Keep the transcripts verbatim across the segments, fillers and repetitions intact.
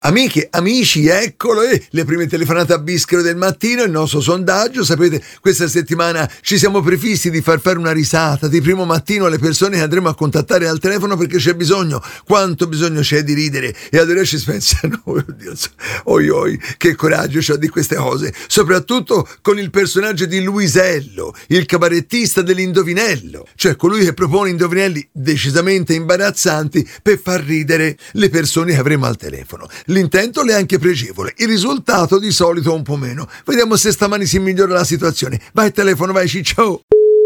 Amiche, amici, eccolo, eh, le prime telefonate a Bischero del mattino, il nostro sondaggio. Sapete, questa settimana ci siamo prefissi di far fare una risata di primo mattino alle persone che andremo a contattare al telefono, perché c'è bisogno, quanto bisogno c'è di ridere. E allora ci pensano, oh Dio, oi oi, che coraggio c'ho di queste cose, soprattutto con il personaggio di Luisello, il cabarettista dell'indovinello, cioè colui che propone indovinelli decisamente imbarazzanti per far ridere le persone che avremo al telefono. L'intento è anche pregevole, il risultato di solito un po' meno. Vediamo se stamani si migliora la situazione. Vai telefono, vai Ciccio.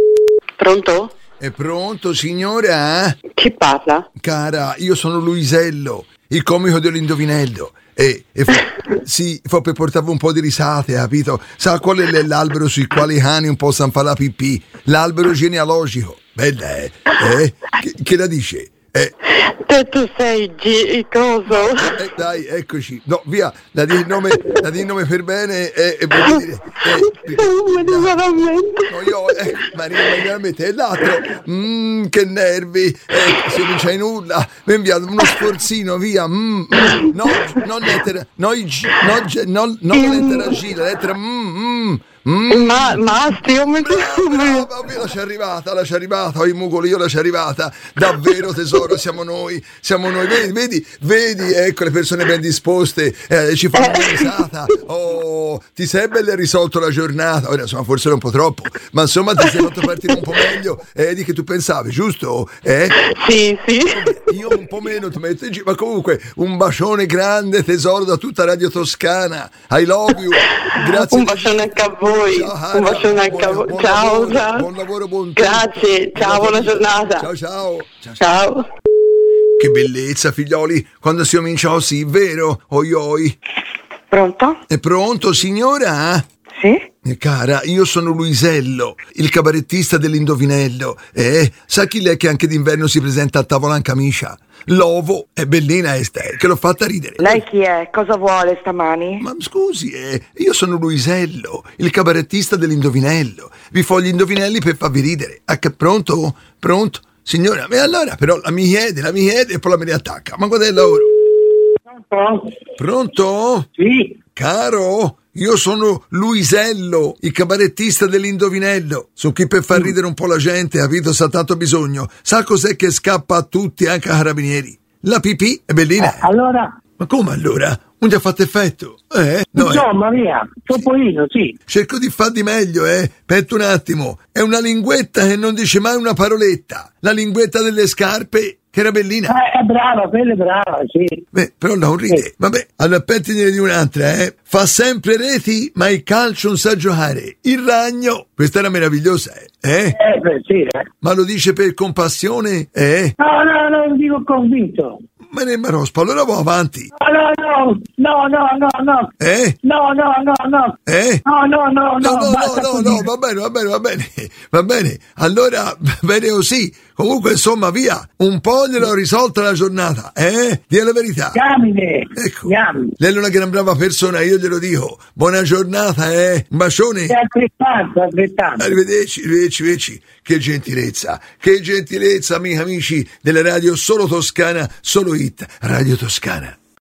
Pronto? È pronto, signora? Chi parla? Cara, io sono Luisello, il comico dell'indovinello. E, e fa, sì, fa per portare un po' di risate, capito? Sa qual è l'albero sui quali i cani un po' sanno fare la pipì? L'albero genealogico. Bella, eh? eh? Che, che la dice? Eh. Te tu sei G, coso? Eh, dai, eccoci. No, via, la di il nome, la di il nome per bene e eh, voglio dire. Eh, non mi dica veramente. No, io, eh, Maria, veramente, e l'altro, mmm, che nervi, eh, se non c'hai nulla, mi inviate uno sforzino, via, mm, mm, no, non lettera, no, no, no, non la lettera G, la lettera mm, mm. Mm. Ma, ma stiamo brava, brava, la c'è arrivata, la c'è arrivata, ho i mugoli, io la c'è arrivata, davvero tesoro, siamo noi, siamo noi, vedi, vedi, vedi, ecco le persone ben disposte, eh, ci fanno una risata, oh, ti sei belle risolto la giornata, ora insomma forse era un po' troppo, ma insomma ti sei fatto partire un po' meglio, eh, di che tu pensavi, giusto? Eh? Sì, sì. Io un po' meno ti metto in giro, ma comunque un bacione grande tesoro da tutta Radio Toscana, I love you, grazie. Un bacione anche a voi. Ciao, un bacione anche a voi. Buon Ciao, lavoro, ciao. Buon lavoro, buon Grazie, tempo. ciao, buona giornata. Ciao, ciao. Ciao, ciao. Che bellezza, figlioli, quando si comincia così, vero? Oi oi. Pronto? È pronto, signora? Sì? Eh, cara, io sono Luisello, il cabarettista dell'indovinello. Eh, sa chi lei che anche d'inverno si presenta a tavola in camicia? L'ovo è bellina Esther, che l'ho fatta ridere. Lei chi è? Cosa vuole stamani? Ma scusi, eh, io sono Luisello, il cabarettista dell'indovinello. Vi fo gli indovinelli per farvi ridere. Ah, che pronto? Pronto? Signora, e allora però la mi chiede, la mi chiede e poi la mi riattacca. Ma guarda il lavoro. Pronto? Pronto? Sì. Caro, io sono Luisello, il cabarettista dell'indovinello. Sono qui per far ridere un po' la gente, capito? Sa tanto bisogno. Sa cos'è che scappa a tutti, anche ai carabinieri? La pipì è bellina. Eh, allora? Ma come allora? Non ti ha fatto effetto? Eh? No, Insomma, eh. via, Topolino, sì. Cerco di far di meglio, eh. Aspetta un attimo. È una linguetta che non dice mai una paroletta. La linguetta delle scarpe, che era bellina. Eh, è brava, quella è brava, sì. Beh, però non ride. Sì. Vabbè, allora pettine di un'altra, eh. Fa sempre reti, ma il calcio non sa giocare. Il ragno. Questa era meravigliosa, eh. Eh? Eh, beh, sì, eh. Ma lo dice per compassione, eh? No, no, no, non dico convinto. Ma ne marospa, allora va avanti. No, no, no, no, no, no. Eh? No, no, no, no. Eh? No, no, no, no. No, no, basta no, no, così. no, va bene, va bene, va bene, va bene. Allora, va bene così. Comunque, insomma, via. Un po' gliel'ho risolta la giornata, eh? Dì la verità. Chiamine, Ecco. chiami. Lei è una gran brava persona, io glielo dico. Buona giornata, eh? Un bacione. È altrettanto, altrettanto. Arrivederci, arrivederci, arrivederci. Che gentilezza, che gentilezza, amici, amici della radio Solo Toscana, Solo Hit, Radio Toscana.